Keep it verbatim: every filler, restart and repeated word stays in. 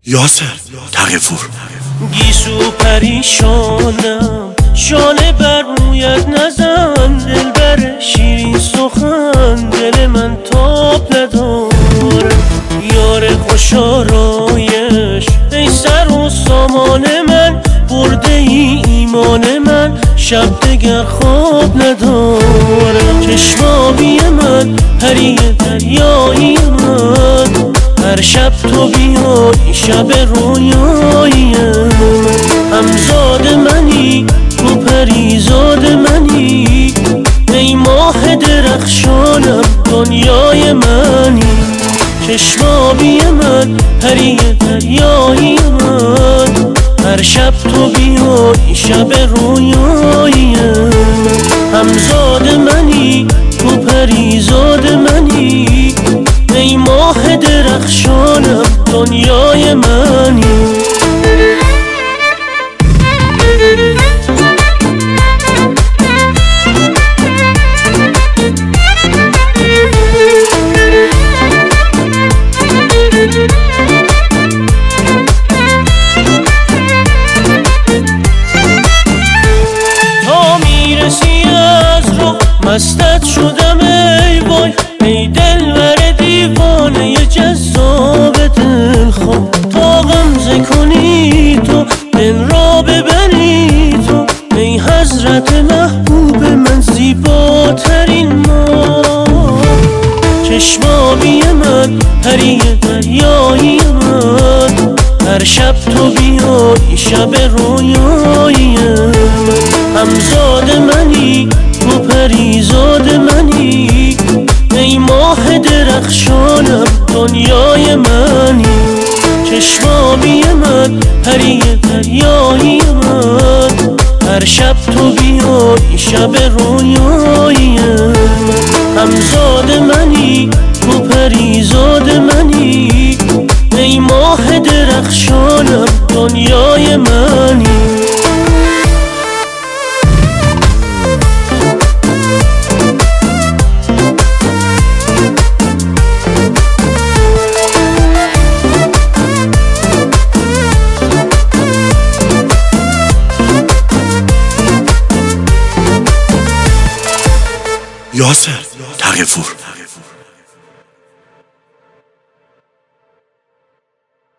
یاسر تقی‌پور. گیسو پریشانم، شانه بر مویت نزن، دل بر شیرین سخن دل من تاب نداره. یار خوشارایش ای سر و سامان من، برده ای ایمان من شب دگر خواب نداره. چشمابی من پری دریایی من، هر شب تو بیای شب رویایی من. همزاد منی تو پریزاد منی، ای ماه درخشانم دنیای منی. چشمابی من پری دریایی من، هر شب تو بیای شب رویایی من. همزاد منی تو پریزاد منی، ای ماه درخشانم دنیای منی. تا میرسی از رو مستت شدم ای وای، ای دلبر دیوانه جذاب دلخواه. تا غمزه کنی تو دل را ببری تو، ای حضرت محبوب من زیباترین ماه. چشمابی من پری دریایی من، هر شب تو بیای شب رویایی من. همزاد منی تو پریزاد منی، ای ماه درخشانم دنیای منی. چشمابی من پری دریایی من، هر شب تو بیای شب رویایی من. همزاد منی تو پریزاد منی، ای ماه درخشانم دنیای منی. یاسر تقی‌پور.